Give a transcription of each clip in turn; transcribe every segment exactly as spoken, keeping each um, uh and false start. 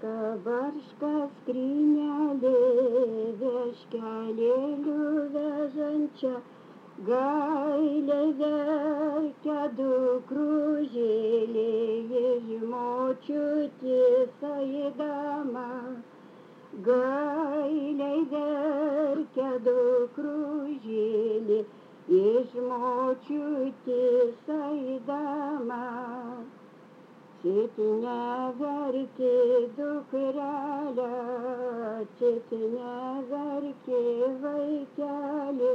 barška skrynelė, veškelėlių vežančia, gailiai verkia dukružėlė, iš močiutės aidama. Gailiai verkia dukružėlė, iš močiutės aidama. Citinė verkė dukrelė, citinė verkė vaikelė,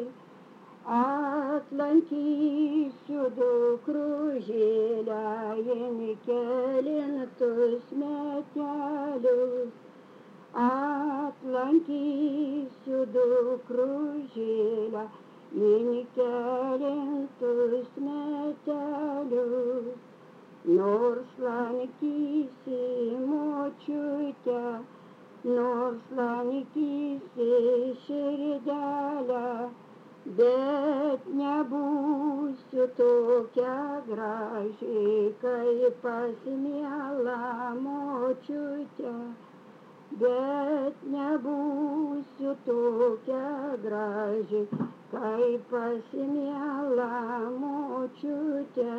atlankysiu dukružėlę, jin kelintus metelius. Atlankysiu dukružėlę, jin kelintus metelius. Nors lankysi močiutę, nors lankysi širdelę, bet nebūsiu tokia graži, kaip pas mielą močiutę. Bet nebūsiu tokia graži, kaip pas mielą močiutę.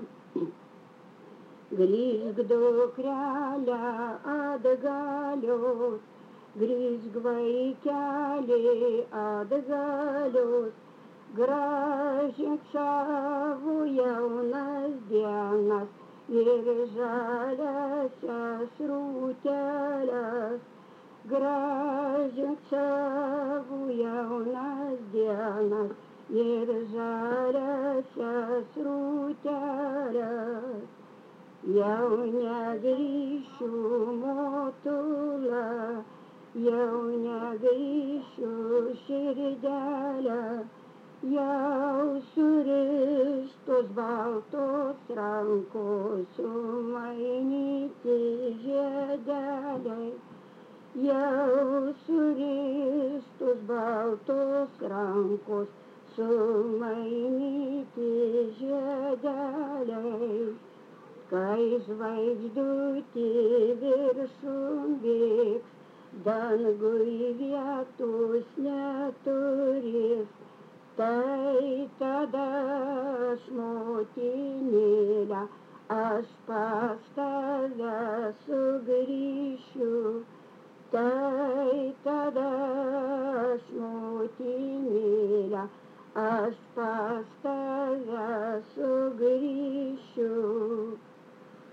Grįžk dukrelė atgalios, grįžk vaikelė atgalios, gražink savo jaunas dienas ir žaliasias rūteles. Gražink savo jaunas dienas ir žaliasias rūteles. Jau negrįšiu motulą, jau negrįšiu širdelę, jau surištos baltos rankos sumainyti žiedeliai, jau surištos baltos rankos sumainyti žiedeliai. Kai žvaigždutė viršum bėgs, dangui vietos neturės, tai tada aš motinėle, aš pas tave sugrįšiu. Tai tada aš motinėle, aš pas tave sugrįšiu.